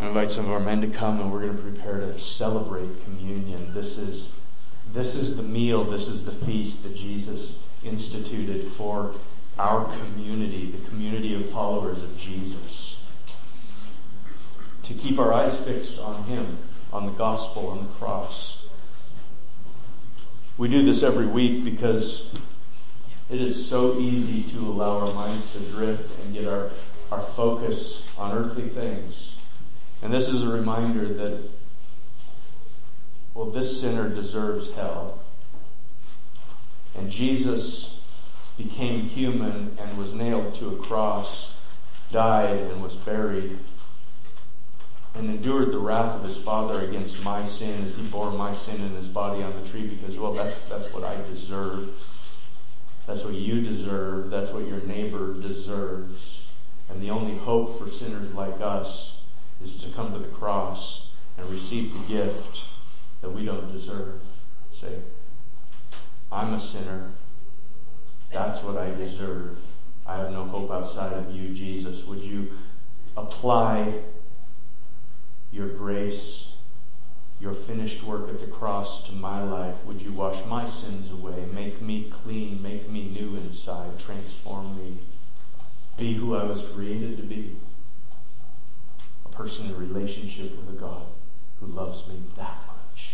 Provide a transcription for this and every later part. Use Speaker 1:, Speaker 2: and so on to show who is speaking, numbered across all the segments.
Speaker 1: I invite some of our men to come, and we're going to prepare to celebrate communion. This is the meal, this is the feast that Jesus instituted for our community, the community of followers of Jesus. To keep our eyes fixed on Him, on the gospel, on the cross. We do this every week because it is so easy to allow our minds to drift and get our focus on earthly things. And this is a reminder that, well, this sinner deserves hell. And Jesus became human and was nailed to a cross, died and was buried, and endured the wrath of His Father against my sin as He bore my sin in His body on the tree, because, well, that's what I deserve. That's what you deserve. That's what your neighbor deserves. And the only hope for sinners like us is to come to the cross and receive the gift that we don't deserve. Say, I'm a sinner. That's what I deserve. I have no hope outside of you, Jesus. Would you apply your grace, your finished work at the cross to my life? Would you wash my sins away? Make me clean. Make me new inside. Transform me. Be who I was created to be. A person in relationship with a God who loves me that much.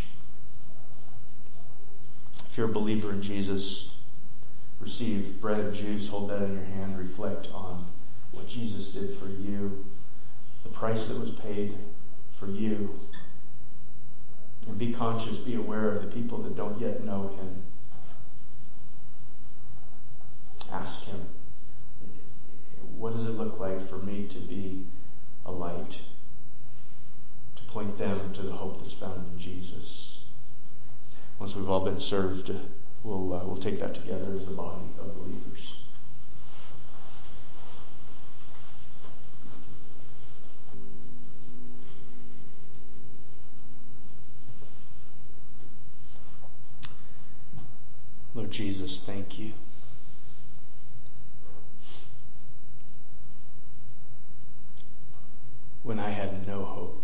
Speaker 1: If you're a believer in Jesus, receive bread or juice, hold that in your hand, reflect on what Jesus did for you, the price that was paid for you, and be conscious, be aware of the people that don't yet know Him. Ask Him, what does it look like for me to be a light, to point them to the hope that's found in Jesus? Once we've all been served, we'll take that together as a body of believers. Lord Jesus, thank you. When I had no hope,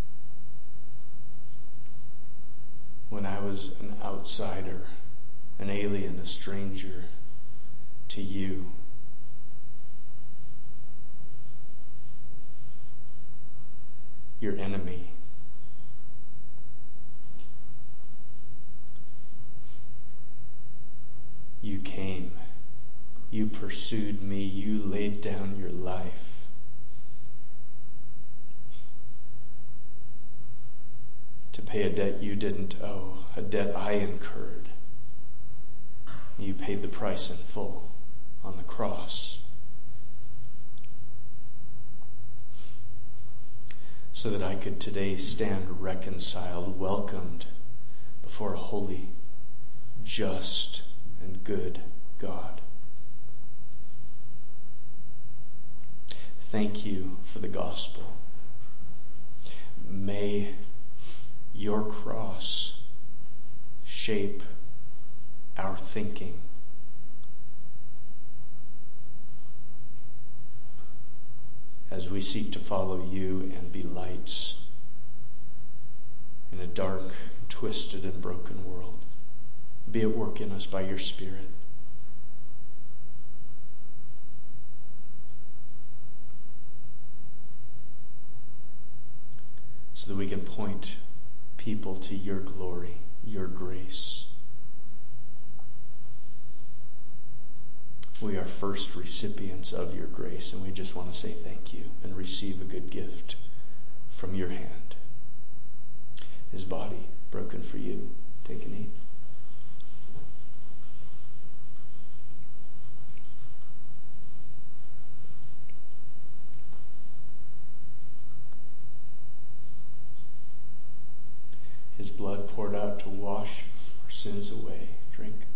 Speaker 1: when I was an outsider, an alien, a stranger to you, your enemy, you came, you pursued me, you laid down your life. To pay a debt you didn't owe, a debt I incurred. You paid the price in full on the cross, so that I could today stand reconciled, welcomed before a holy, just, and good God. Thank you for the gospel. May your cross shape our thinking. As we seek to follow you and be lights in a dark, twisted, and broken world. Be at work in us by your Spirit. So that we can point people to your glory, your grace. We are first recipients of your grace, and we just want to say thank you and receive a good gift from your hand. His body broken for you. Take and eat. His blood poured out to wash our sins away. Drink.